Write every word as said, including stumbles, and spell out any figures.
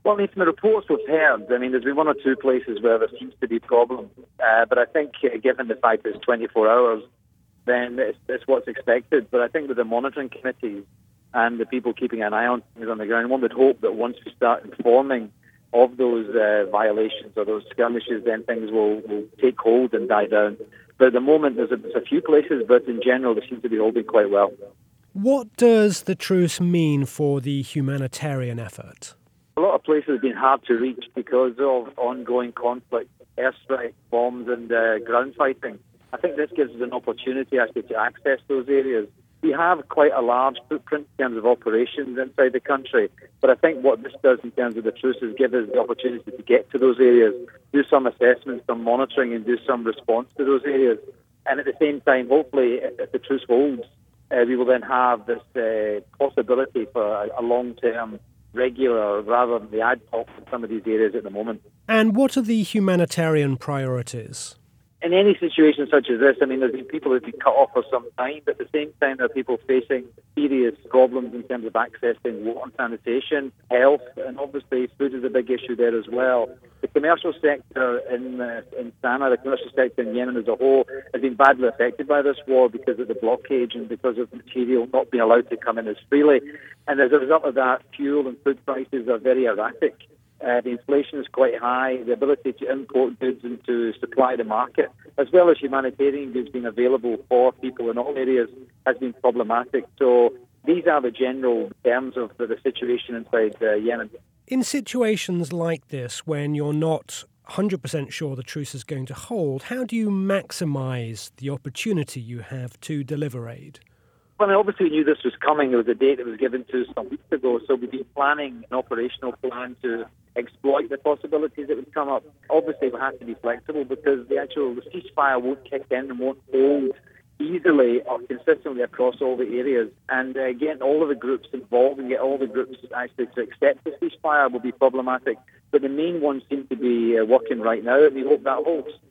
Well, I mean, from the reports we've heard, I mean, there's been one or two places where there seems to be problems, uh, but I think uh, given the fact it's twenty-four hours, then it's, it's what's expected. But I think with the monitoring committees and the people keeping an eye on things on the ground, one would hope that once we start informing of those uh, violations or those skirmishes, then things will, will take hold and die down. But at the moment, there's a, there's a few places, but in general, they seem to be holding quite well. What does the truce mean for the humanitarian effort? A lot of places have been hard to reach because of ongoing conflict, airstrikes, bombs and uh, ground fighting. I think this gives us an opportunity actually to access those areas. We have quite a large footprint in terms of operations inside the country, but I think what this does in terms of the truce is give us the opportunity to get to those areas, do some assessments, some monitoring and do some response to those areas. And at the same time, hopefully, if the truce holds, uh, we will then have this uh, possibility for a, a long-term regular rather than the ad hoc in some of these areas at the moment. And what are the humanitarian priorities? In any situation such as this, I mean, there's been people who've been cut off for some time, but at the same time, there are people facing serious problems in terms of accessing water and sanitation, health, and obviously food is a big issue there as well. The commercial sector in uh, in Sana'a, the commercial sector in Yemen as a whole, has been badly affected by this war because of the blockage and because of material not being allowed to come in as freely. And as a result of that, fuel and food prices are very erratic. Uh, the inflation is quite high. The ability to import goods and to supply the market, as well as humanitarian goods being available for people in all areas, has been problematic. So these are the general terms of the, the situation inside uh, Yemen. In situations like this, when you're not one hundred percent sure the truce is going to hold, how do you maximise the opportunity you have to deliver aid? Well, I mean, obviously we knew this was coming. There was a date that was given to us some weeks ago, so we've been planning an operational plan to exploit the possibilities that would come up. Obviously, we have to be flexible because the actual the ceasefire won't kick in and won't hold easily or consistently across all the areas. And uh, getting all of the groups involved and get all the groups actually to accept the ceasefire will be problematic. But the main ones seem to be uh, working right now, and we hope that holds.